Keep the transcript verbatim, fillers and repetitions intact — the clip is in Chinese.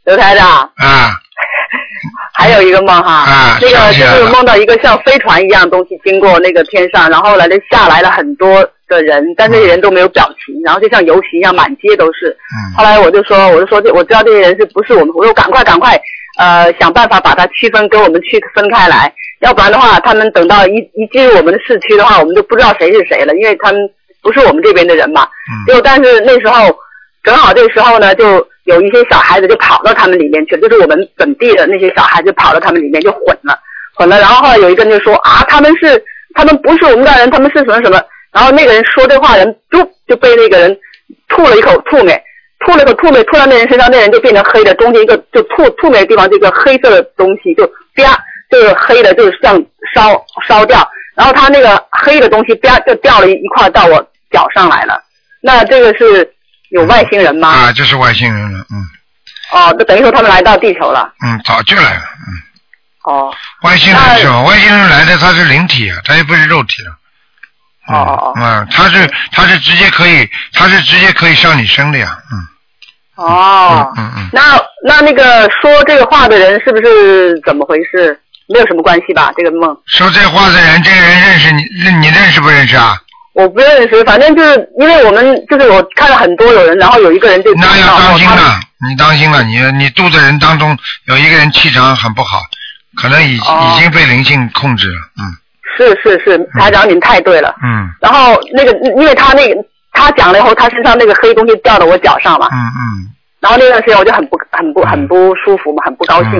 刘台长。 啊。 还有一个梦哈， 啊， 那个就是梦到一个像飞船一样东西经过那个天上，然后来就下来了很多的人，但这些人都没有表情，然后就像游行一样满街都是。 嗯。 后来我就说，我就说我知道这些人是不是我们，我说赶快赶快，呃，想办法把它区分跟我们区分开来，要不然的话，他们等到一一进入我们的市区的话，我们就不知道谁是谁了，因为他们不是我们这边的人嘛。 嗯。 就但是那时候正好这个时候呢，就有一些小孩子就跑到他们里面去了，就是我们本地的那些小孩子跑到他们里面就混了，混了。然后后来有一个人就说啊，他们是，他们不是我们的人，他们是什么什么。然后那个人说这话人就就被那个人吐了一口吐沫，吐了一口吐沫吐到那人身上，那人就变成黑的，中间一个就吐吐沫的地方这个黑色的东西就啪，就是黑的，就是像烧烧掉。然后他那个黑的东西啪就掉了一块到我脚上来了。那这个是。有外星人吗？ 啊，这是外星人了，嗯。 哦，那等于说他们来到地球了。 嗯，早就来了，嗯。 哦。 外星人是吧？外星人来的他是灵体啊，他又不是肉体了。 嗯、哦。 嗯，他是他是直接可以，他是直接可以上你身的呀，嗯。 哦。 嗯嗯嗯。 那那那个说这个话的人是不是怎么回事？没有什么关系吧？这个梦。 说这话的人，这个人认识你，你认识不认识啊？ 我不认识，反正就是因为我们就是我看了很多有人，然后有一个人就那要当心了，你当心了，你你度的人当中有一个人气场很不好，可能已、哦、已经被灵性控制了，嗯。 是是是，台长您太对了。 嗯。 然后那个因为他那个他讲了以后，他身上那个黑东西掉到我脚上嘛。 嗯嗯。 然后那段时间我就很不很不很不舒服嘛，很不高兴。嗯